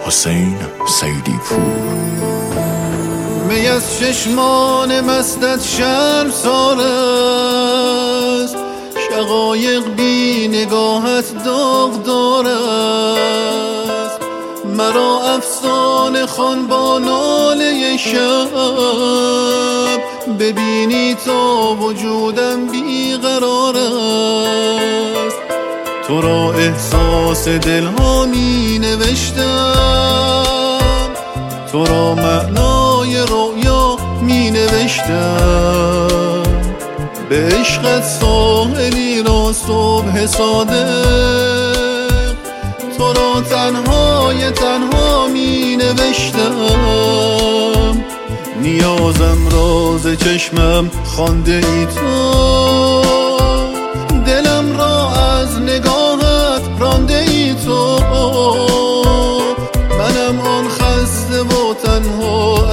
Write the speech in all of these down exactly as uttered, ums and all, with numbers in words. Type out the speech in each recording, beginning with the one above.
حسین سیدی پور. می از چشمان مستت شرمسار است، شقایق بی نگاهت داغدار است. مرا افسانه خوان با ناله شب، ببینی تا وجودم بیقرار است. تو را احساس دلها می نوشتم، تو را معنای رؤیا می نوشتم. به عشقت ساحلی را صبح صادق، تو را تنهای تنها می نوشتم. نیازم راز چشمم خوانده ای تو، دلم را از نگاهت رانده ای تو. منم آن خسته و تنها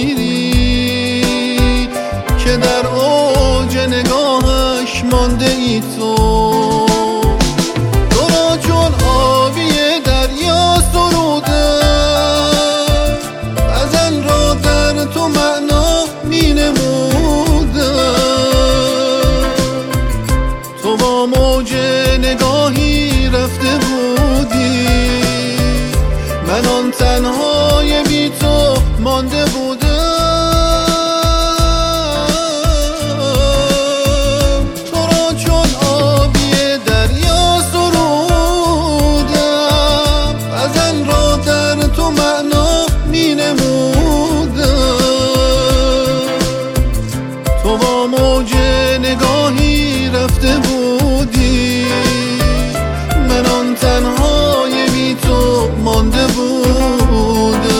اسیری که در اوج نگاهش مانده ای تو. تو را چون آبی دریا سرودم، غزل را در تو معنا می نمودم. تو با موج نگاهی رفته بودی، من آن تنهای بی تو مانده بودم. تو را چون آبی دریا سرودم، غزل را در تو معنا می نمودم. تو با موج نگاهی رفته بودی، من آن تنهای بی تو مانده بودم.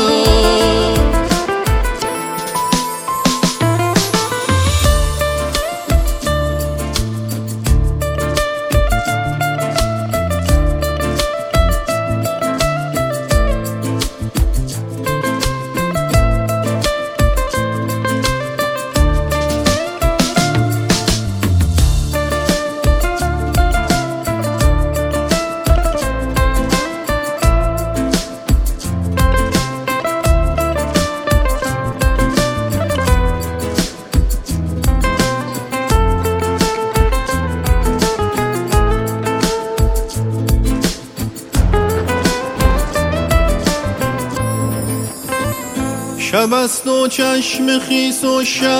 شب است و چشم خیس و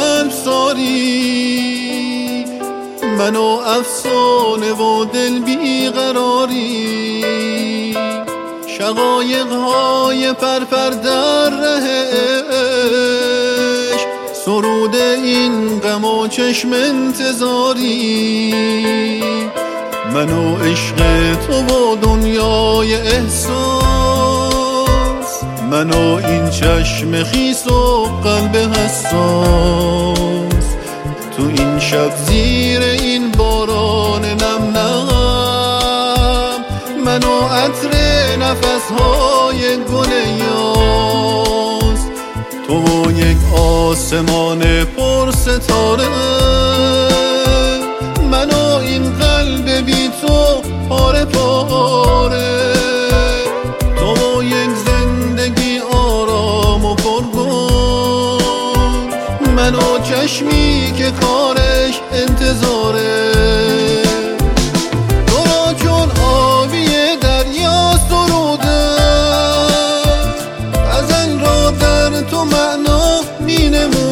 شرمساری، من و افسانه و دل بیقراری. شقایق های پرپر در رهش، سرود این غم و چشم انتظاری. من و عشق تو و دنیای احساس، من و این چشم خیس و قلب حساس. تو این شب زیر این باران نم نم، من و عطر نفسهای گل یاس. تو و یک آسمان پر ستاره، من و این قلب بی تو پاره پاره. تو و یک زندگی آرام و پرگل، من و چشمی که کارش انتظاره. تو را چون آبی دریا سرودم، غزل را در تو معنا می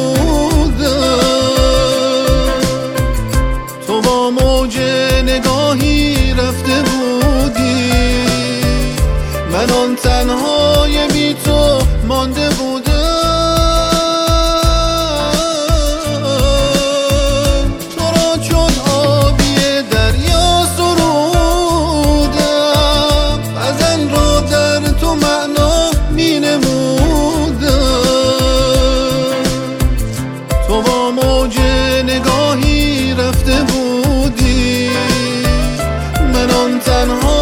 نمودم. تو با موج نگاهی رفته بودی، من آن تنهای بی تو مانده بودم. تو را چون آبی دریا سرودم، غزل را در تو معنا می نمودم. تو با موج نگاهی رفته بودی، من آن تنها